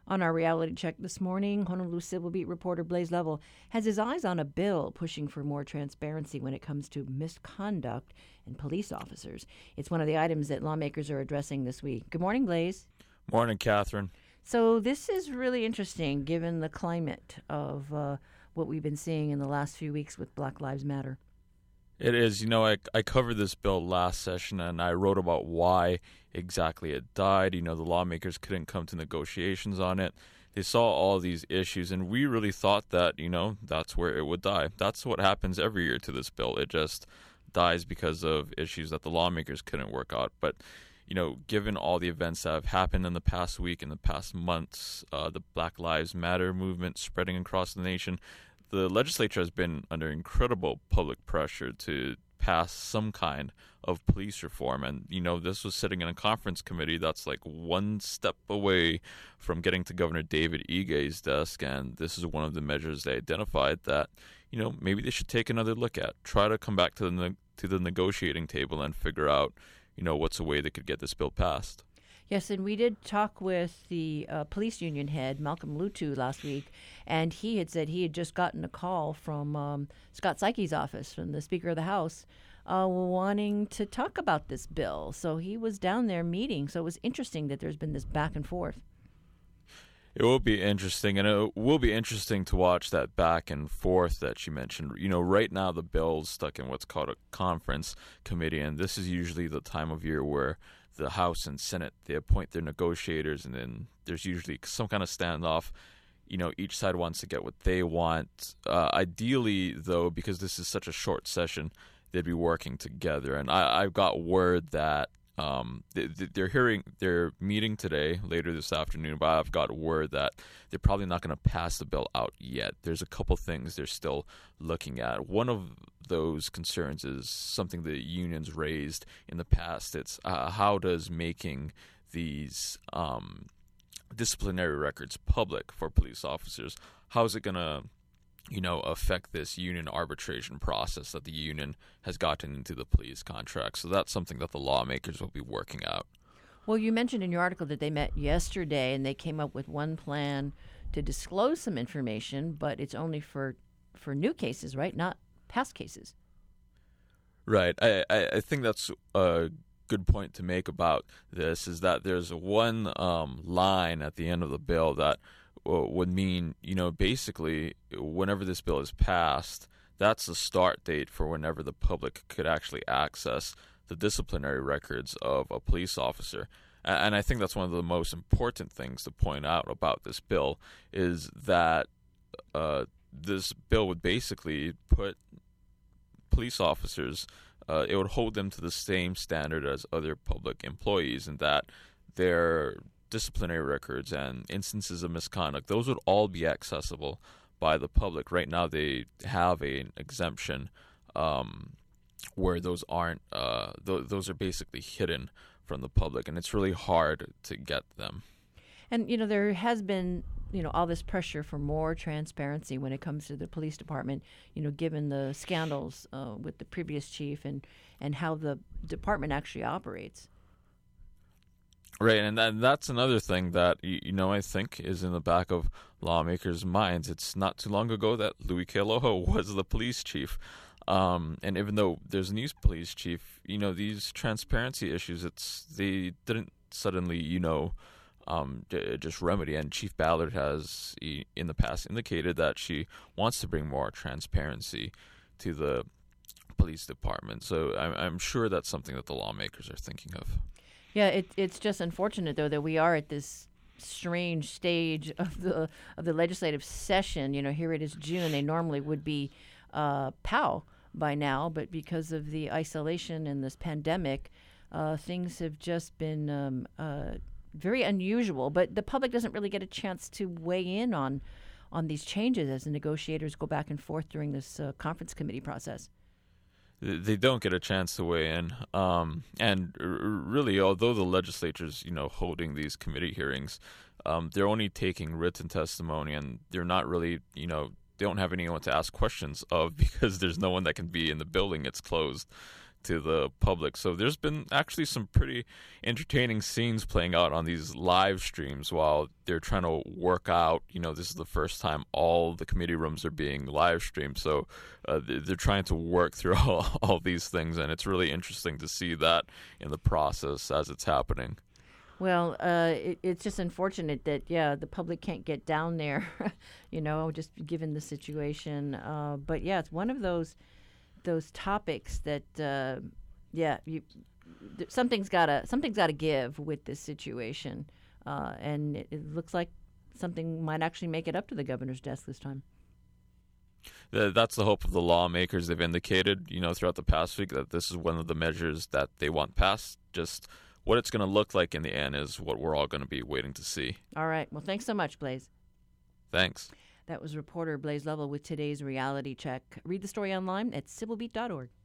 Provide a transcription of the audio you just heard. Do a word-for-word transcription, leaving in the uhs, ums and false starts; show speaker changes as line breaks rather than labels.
On our reality check this morning, Honolulu Civil Beat reporter Blaze Level has his eyes on a bill pushing for more transparency when it comes to misconduct in police officers. It's one of the items that lawmakers are addressing this week. Good morning, Blaze.
Morning, Catherine.
So this is really interesting given the climate of uh, what we've been seeing in the last few weeks with Black Lives Matter.
It is. You know, I, I covered this bill last session, and I wrote about why exactly it died. You know, the lawmakers couldn't come to negotiations on it. They saw all these issues, and we really thought that, you know, that's where it would die. That's what happens every year to this bill. It just dies because of issues that the lawmakers couldn't work out. But, you know, given all the events that have happened in the past week, in the past months, uh, the Black Lives Matter movement spreading across the nation, the legislature has been under incredible public pressure to pass some kind of police reform. And, you know, this was sitting in a conference committee that's like one step away from getting to Governor David Ige's desk. And this is one of the measures they identified that, you know, maybe they should take another look at. Try to come back to the ne- to the negotiating table and figure out, you know, what's a way they could get this bill passed.
Yes, and we did talk with the uh, police union head, Malcolm Lutu, last week, and he had said he had just gotten a call from um, Scott Sykes' office, from the Speaker of the House, uh, wanting to talk about this bill. So he was down there meeting. So it was interesting that there's been this back and forth.
It will be interesting, and it will be interesting to watch that back and forth that you mentioned. You know, right now the bill's stuck in what's called a conference committee, and this is usually the time of year where the House and Senate, they appoint their negotiators, and then there's usually some kind of standoff. You know, each side wants to get what they want. Uh, ideally, though, because this is such a short session, they'd be working together. And I, I've got word that um, they, they're hearing, they're meeting today, later this afternoon, but I've got word that they're probably not going to pass the bill out yet. There's a couple things they're still looking at. One of those concerns is something the unions raised in the past. It's uh, how does making these um, disciplinary records public for police officers, how is it going to, you know, affect this union arbitration process that the union has gotten into the police contract? So that's something that the lawmakers will be working out.
Well, you mentioned in your article that they met yesterday and they came up with one plan to disclose some information, but it's only for for new cases, right? Not past cases.
Right. I, I, I think that's a good point to make about this, is that there's one um, line at the end of the bill that uh, would mean, you know, basically whenever this bill is passed, that's the start date for whenever the public could actually access the disciplinary records of a police officer. And I think that's one of the most important things to point out about this bill, is that uh, this bill would basically put police officers, uh, it would hold them to the same standard as other public employees, and that their disciplinary records and instances of misconduct, those would all be accessible by the public. Right now they have an exemption um, where those aren't, uh, th- those are basically hidden from the public, and it's really hard to get them.
And, you know, there has been, you know, all this pressure for more transparency when it comes to the police department, you know, given the scandals uh, with the previous chief and, and how the department actually operates.
Right, and that, that's another thing that, you know, I think is in the back of lawmakers' minds. It's not too long ago that Louis Kealoha was the police chief. Um, and even though there's a new police chief, you know, these transparency issues, it's they didn't suddenly, you know, um, just remedy. And Chief Ballard has, in the past, indicated that she wants to bring more transparency to the police department. So I'm, I'm sure that's something that the lawmakers are thinking of.
Yeah, it, it's just unfortunate, though, that we are at this strange stage of the of the legislative session. You know, here it is June. They normally would be uh, P O W by now, but because of the isolation and this pandemic, uh, things have just been um, uh, very unusual. But the public doesn't really get a chance to weigh in on on these changes as the negotiators go back and forth during this uh, conference committee process.
They don't get a chance to weigh in. Um, and r- really, although the legislature's, you know, holding these committee hearings, um, they're only taking written testimony, and they're not really, you know, they don't have anyone to ask questions of because there's no one that can be in the building. It's closed to the public. So there's been actually some pretty entertaining scenes playing out on these live streams while they're trying to work out, you know, this is the first time all the committee rooms are being live streamed. So uh, they're trying to work through all, all these things, and it's really interesting to see that in the process as it's happening.
Well, uh, it, it's just unfortunate that, yeah, the public can't get down there, you know, just given the situation. Uh, but, yeah, it's one of those those topics that, uh, yeah, you, th- something's gotta something's gotta give with this situation, uh, and it, it looks like something might actually make it up to the governor's desk this time.
That's the hope of the lawmakers. They've indicated, you know, throughout the past week that this is one of the measures that they want passed. Just what it's going to look like in the end is what we're all going to be waiting to see.
All right. Well, thanks so much, Blaze.
Thanks.
That was reporter Blaze Lovell with today's Reality Check. Read the story online at civil beat dot org.